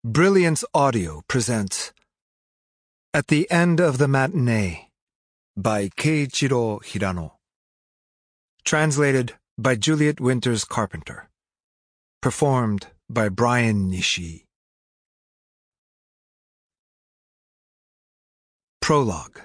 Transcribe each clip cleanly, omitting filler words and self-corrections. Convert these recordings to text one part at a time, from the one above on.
Brilliance Audio presents At the End of the Matinee by Keiichiro Hirano. Translated by Juliet Winters Carpenter. Performed by Brian Nishi. Prologue.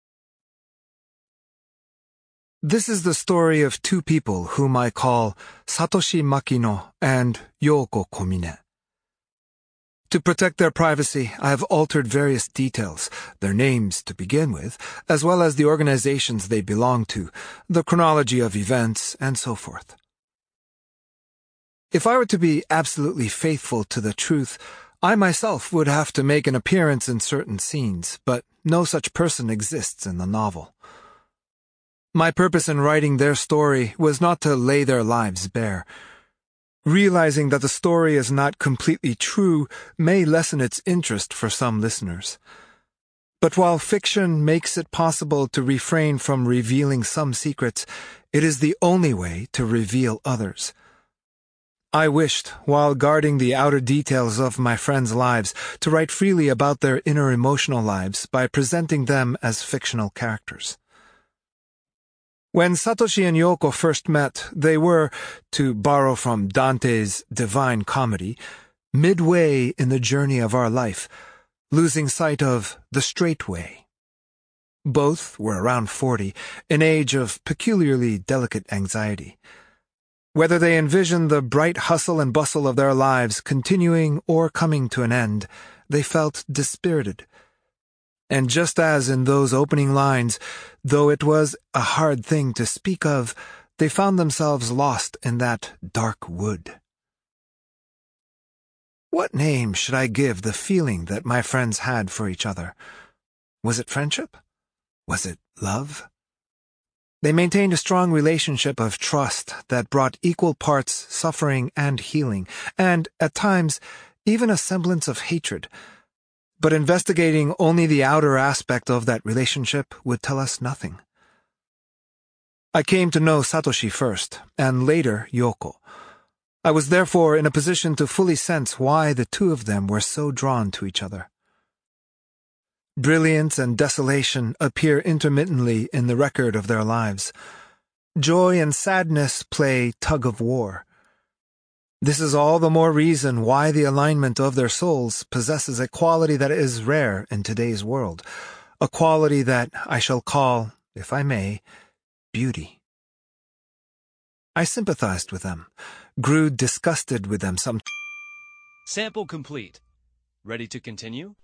This is the story of two people whom I call Satoshi Makino and Yoko Komine. To protect their privacy, I have altered various details, their names to begin with, as well as the organizations they belong to, the chronology of events, and so forth. If I were to be absolutely faithful to the truth, I myself would have to make an appearance in certain scenes, but no such person exists in the novel. My purpose in writing their story was not to lay their lives bare. Realizing that the story is not completely true may lessen its interest for some listeners. But while fiction makes it possible to refrain from revealing some secrets, it is the only way to reveal others. I wished, while guarding the outer details of my friends' lives, to write freely about their inner emotional lives by presenting them as fictional characters. When Satoshi and Yoko first met, they were, to borrow from Dante's Divine Comedy, midway in the journey of our life, losing sight of the straight way. Both were around 40, an age of peculiarly delicate anxiety. Whether they envisioned the bright hustle and bustle of their lives continuing or coming to an end, they felt dispirited. And just as in those opening lines, though it was a hard thing to speak of, they found themselves lost in that dark wood. What name should I give the feeling that my friends had for each other? Was it friendship? Was it love? They maintained a strong relationship of trust that brought equal parts suffering and healing, and, at times, even a semblance of hatred. But investigating only the outer aspect of that relationship would tell us nothing. I came to know Satoshi first, and later Yoko. I was therefore in a position to fully sense why the two of them were so drawn to each other. Brilliance and desolation appear intermittently in the record of their lives. Joy and sadness play tug-of-war. This is all the more reason why the alignment of their souls possesses a quality that is rare in today's world, a quality that I shall call, if I may, beauty. I sympathized with them, grew disgusted with them Sample complete. Ready to continue?